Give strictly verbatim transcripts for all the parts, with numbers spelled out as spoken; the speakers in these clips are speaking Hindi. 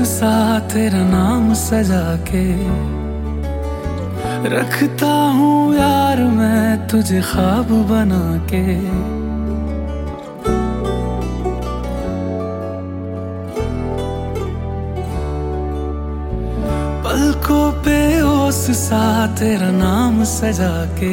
सा तेरा नाम सजा के रखता हूँ यार मैं तुझे ख्वाब बना के। पलकों पे ओस सा तेरा नाम सजा के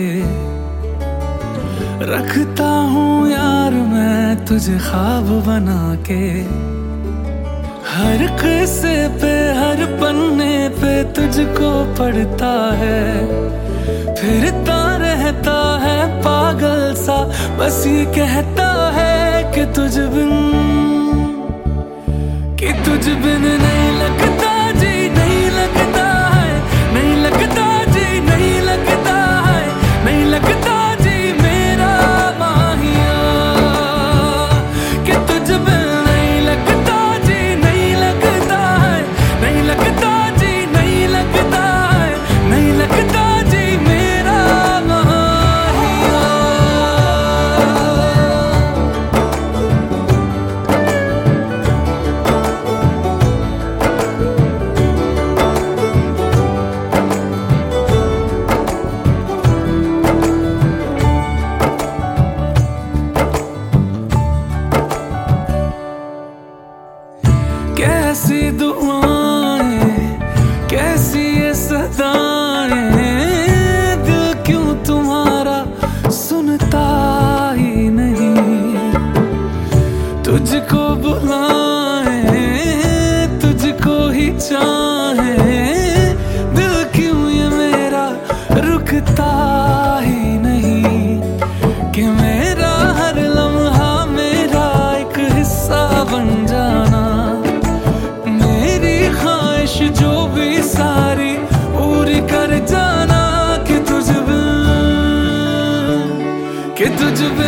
रखता हूँ यार मैं तुझे ख्वाब बना के। हर किस्से पे हर पन्ने पे तुझको पढ़ता है, फिरता रहता है पागल सा, बस ये कहता है कि तुझ बिन कि तुझ बिन नहीं लगता जी, नहीं लगता है, नहीं लगता जी, नहीं लगता है, नहीं लगता जी मेरा माहिया, कि तुझ बिन नहीं लगता जी, नहीं लगता है, नहीं लगता जी, नहीं लगता है, नहीं लगता जी मेरा माहिया। कैसी दुआएं कैसी ये सदाएं, दिल क्यों तुम्हारा सुनता ही नहीं। तुझको बुलाए तुझको ही चाहे, दिल क्यों ये मेरा रुकता ही नहीं। कि मेरा हर लम्हा मेरा एक हिस्सा बन जाना, जो भी सारी पूरी कर जाना, कि तुझ बिन कि तुझ बिन